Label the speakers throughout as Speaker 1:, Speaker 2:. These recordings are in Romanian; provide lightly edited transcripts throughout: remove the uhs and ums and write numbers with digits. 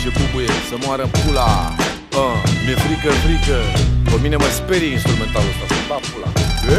Speaker 1: ce bubuie, să moară pula. Mi-e frică, frică. Pe mine mă sperie instrumentalul ăsta, să bat pula.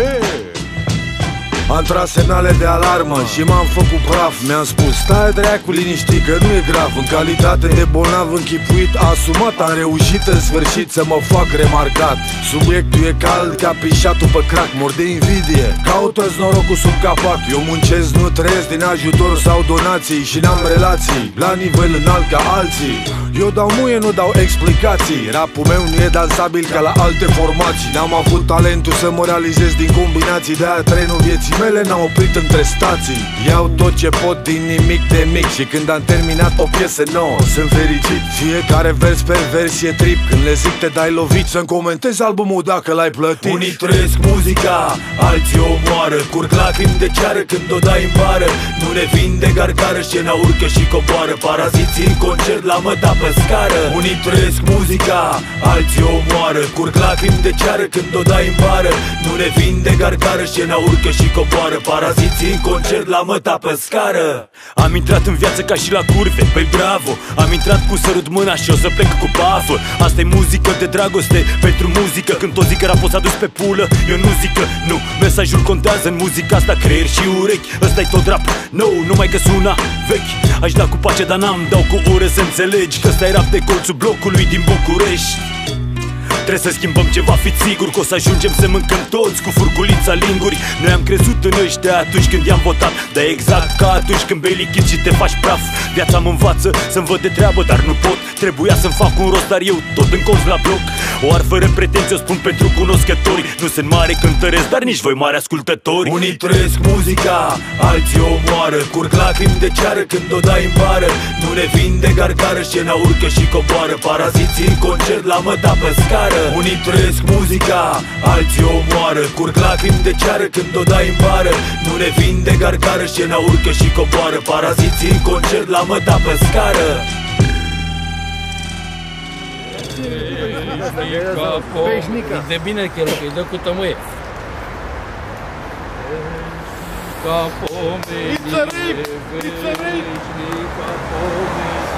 Speaker 1: Am tras semnale de alarmă și m-am făcut praf. Mi-am spus, stai dracu liniștit că nu e grav. În calitate de bolnav închipuit, asumat, am reușit în sfârșit să mă fac remarcat. Subiectul e cald ca pișatul pe crack. Mor de invidie, caută-ți norocul sub capac. Eu muncesc, nu trăiesc din ajutor sau donații și n-am relații la nivel înalt ca alții. Eu dau muie, nu dau explicații. Rapul meu nu e dansabil ca la alte formații. N-am avut talentul să mă realizez din combinații. De-aia trenul vieții mele n-a oprit între stații. Iau tot ce pot din nimic de mic și când am terminat o piesă nouă sunt fericit. Fiecare vers pe vers e trip. Când le zic te dai lovit, să-mi comentezi albumul dacă l-ai plătit.
Speaker 2: Unii trăiesc muzica, alții o moară. Curg lacrimi de ceară când o dai în bară. Nu ne vinde gargară, scena urcă și coboară. Paraziții în concert la măta pe scară. Unii trăiesc muzica, alții o moară. Curg lacrimi de ceară când o dai în bară. Nu ne vinde gargară, scena urcă și coboară. Paraziții în concert la măta pe scară. Am intrat în viață ca și la curve, păi bravo. Am intrat cu sărut mâna și o să plec cu bafă. Asta e muzică de dragoste pentru muzică. Când o zic că rapul s-a dus pe pulă, eu nu zic că nu. Mesajul contează în muzica asta, creier și urechi. Ăsta-i tot rap, no, numai că suna vechi. Aș da cu pace, dar n-am, dau cu ură să înțelegi că ăsta-i rap de colțul blocului din București. Trebuie să schimbăm ceva, fiți sigur că o să ajungem să mâncăm toți cu furculița linguri. Noi am crezut în ăștia atunci când i-am votat, dar exact ca atunci când bei lichid și te faci praf. Viața mă învață să-mi văd de treabă, dar nu pot. Trebuia să-mi fac un rost, dar eu tot încolț la bloc. O ar fără pretenție, o spun pentru cunoscători. Nu sunt mare cântăresc, dar nici voi mari ascultători. Unii trăiesc muzica, alții o moară. Curg lacrimi de ceară când o dai în bară. Nu ne vinde gargară, scena urcă și coboară. Paraziții în concert la măta pe scară. Unii trăiesc muzica, alții o moară. Curg lacrimi de ceară când o dai în bară. Nu ne vinde gargară, scena urcă și coboară. Paraziții în concert la măta pe scară.
Speaker 3: De bine că îi dă cu tămâie. Ca pomeni, veșnic ca pomeni.